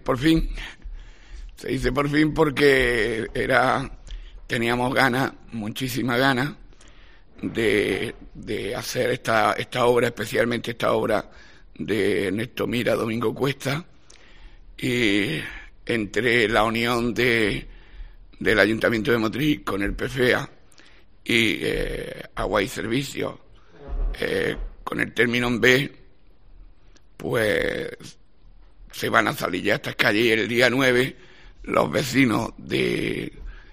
por fin. Se dice por fin porque teníamos ganas, muchísimas ganas, de hacer esta obra, especialmente esta obra de Ernesto Mira, Domingo Cuesta, y entre la unión del Ayuntamiento de Motril con el PFEA y Agua y Servicios, con el término en B, pues se van a salir ya estas calles, y el día 9 los vecinos de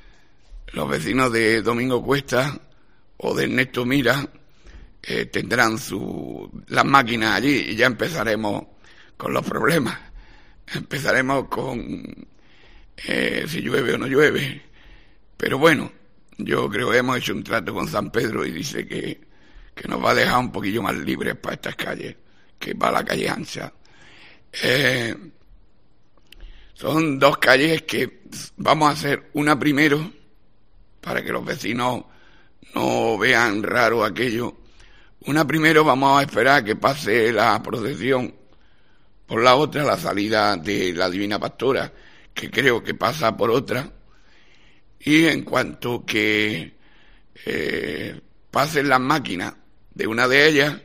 Domingo Cuesta o de Ernesto Mira tendrán las máquinas allí, y ya empezaremos con los problemas. Empezaremos con si llueve o no llueve. Pero bueno, yo creo que hemos hecho un trato con San Pedro y dice que nos va a dejar un poquillo más libres para estas calles, que para la calle ancha. Son dos calles que vamos a hacer una primero, para que los vecinos no vean raro aquello. Una primero vamos a esperar a que pase la procesión, por la otra la salida de la Divina Pastora, que creo que pasa por otra, y en cuanto que pasen las máquinas de una de ellas,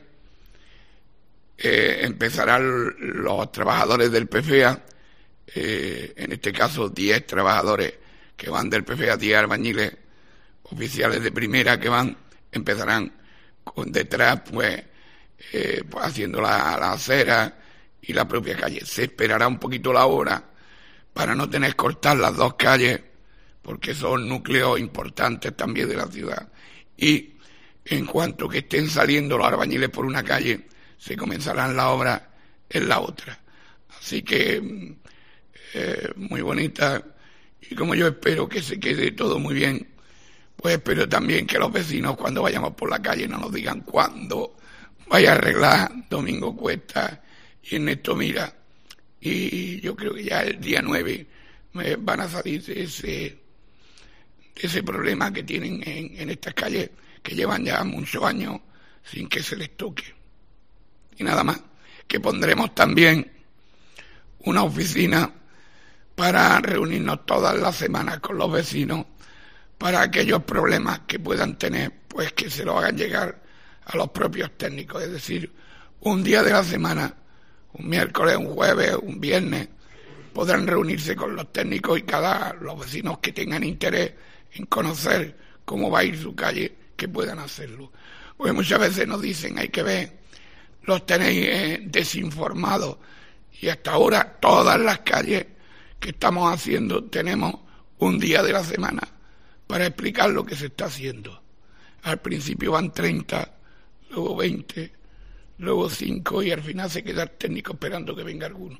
empezarán los trabajadores del PFEA, en este caso 10 trabajadores que van del PFEA, 10 albañiles oficiales de primera que empezarán detrás pues haciendo la acera y la propia calle. Se esperará un poquito la obra para no tener que cortar las dos calles, porque son núcleos importantes también de la ciudad. Y en cuanto que estén saliendo los albañiles por una calle, se comenzarán las obras en la otra. Así que muy bonita, y como yo espero que se quede todo muy bien, pues espero también que los vecinos, cuando vayamos por la calle, no nos digan cuándo vaya a arreglar Domingo Cuesta y Ernesto Mira. Y yo creo que ya el día 9 van a salir de ese problema que tienen en estas calles, que llevan ya muchos años sin que se les toque. Y nada más, que pondremos también una oficina para reunirnos todas las semanas con los vecinos, para aquellos problemas que puedan tener, pues que se los hagan llegar a los propios técnicos. Es decir, un día de la semana, un miércoles, un jueves, un viernes, podrán reunirse con los técnicos y los vecinos que tengan interés en conocer cómo va a ir su calle, que puedan hacerlo. Porque muchas veces nos dicen, hay que ver, los tenéis desinformados, y hasta ahora todas las calles que estamos haciendo tenemos un día de la semana para explicar lo que se está haciendo. Al principio van 30, luego 20, luego 5, y al final se queda el técnico esperando que venga alguno.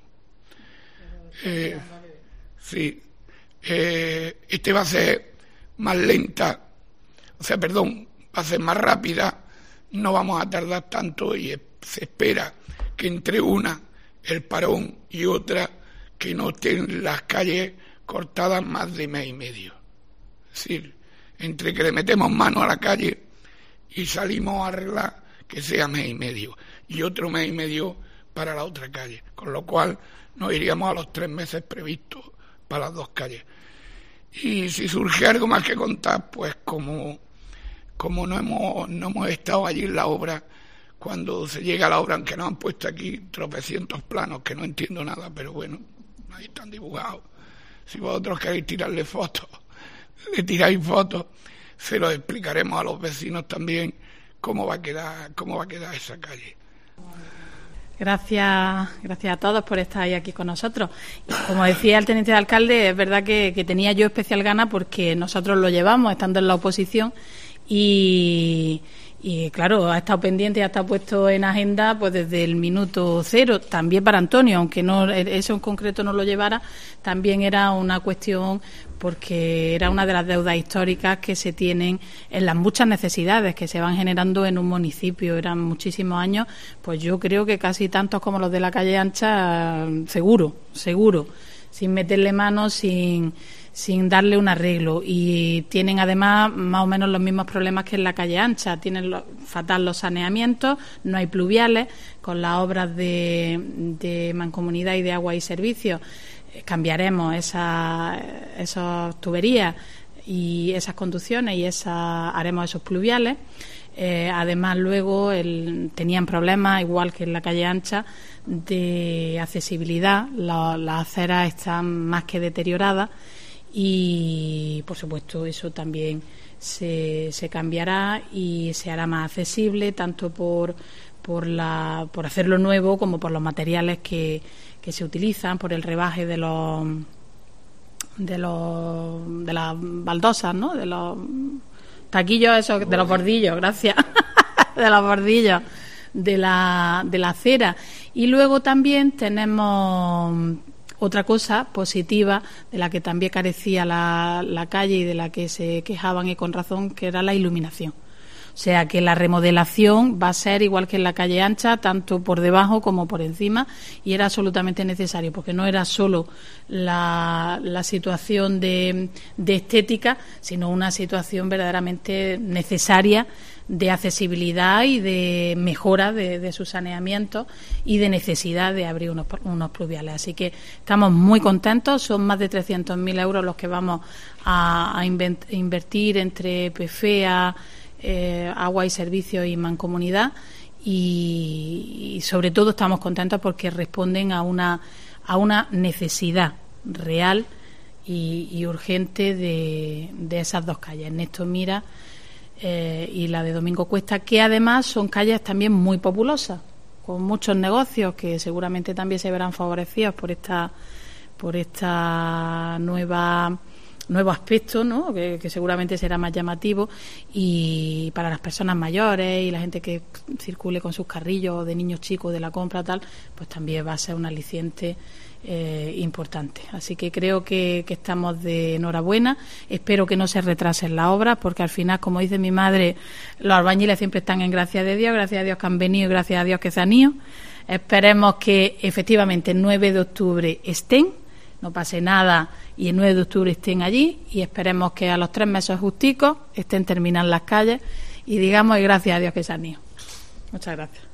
Sí, este va a ser más lenta, va a ser más rápida, no vamos a tardar tanto, y se espera que entre el parón y otra, que no estén las calles cortadas más de mes y medio. Es decir, entre que le metemos mano a la calle y salimos a arreglar, que sea mes y medio, y otro mes y medio para la otra calle, con lo cual nos iríamos a los 3 meses previstos para las dos calles. Y si surge algo más que contar, pues como no hemos estado allí en la obra, cuando se llega a la obra, aunque nos han puesto aquí tropecientos planos que no entiendo nada, pero bueno, ahí están dibujados. Si vosotros queréis tirarle fotos, le tiráis fotos, se lo explicaremos a los vecinos también cómo va a quedar esa calle. Gracias a todos por estar ahí aquí con nosotros. Y como decía el teniente de alcalde, es verdad que tenía yo especial gana, porque nosotros lo llevamos estando en la oposición, y claro, ha estado pendiente y ha estado puesto en agenda pues desde el minuto cero. También para Antonio, aunque no eso en concreto no lo llevara, también era una cuestión, porque era una de las deudas históricas que se tienen en las muchas necesidades que se van generando en un municipio. Eran muchísimos años, pues yo creo que casi tantos como los de la calle ancha, seguro, sin meterle mano, sin darle un arreglo. Y tienen además más o menos los mismos problemas que en la calle ancha. Tienen fatal los saneamientos, no hay pluviales, con las obras de mancomunidad y de agua y servicios. cambiaremos esas tuberías y esas conducciones y haremos esos pluviales. Además, luego tenían problemas, igual que en la calle ancha, de accesibilidad. Las aceras están más que deterioradas y, por supuesto, eso también se cambiará y se hará más accesible, tanto por hacerlo nuevo como por los materiales que se utilizan, por el rebaje de las baldosas, ¿no? De los taquillos esos, de los bordillos, gracias, de los bordillos de la acera. Y luego también tenemos otra cosa positiva de la que también carecía la calle y de la que se quejaban, y con razón, que era la iluminación. O sea que la remodelación va a ser igual que en la calle ancha, tanto por debajo como por encima, y era absolutamente necesario, porque no era solo la situación de estética, sino una situación verdaderamente necesaria de accesibilidad y de mejora de su saneamiento y de necesidad de abrir unos pluviales. Así que estamos muy contentos. Son más de 300.000 euros los que vamos a invertir entre PFEA, Agua y Servicios y Mancomunidad, y sobre todo estamos contentos porque responden a una necesidad real y urgente de esas dos calles, Néstor Mira y la de Domingo Cuesta, que además son calles también muy populosas, con muchos negocios que seguramente también se verán favorecidos por esta nuevo aspecto, ¿no? Que seguramente será más llamativo, y para las personas mayores y la gente que circule con sus carrillos de niños chicos de la compra tal, pues también va a ser un aliciente importante. Así que creo que estamos de enhorabuena. Espero que no se retrasen las obras, porque al final, como dice mi madre, los albañiles siempre están en gracia de Dios, gracias a Dios que han venido y gracias a Dios que se han ido. Esperemos que efectivamente el 9 de octubre estén, no pase nada y el 9 de octubre estén allí, y esperemos que a los 3 meses justicos estén terminadas las calles y digamos, y gracias a Dios que se han ido. Muchas gracias.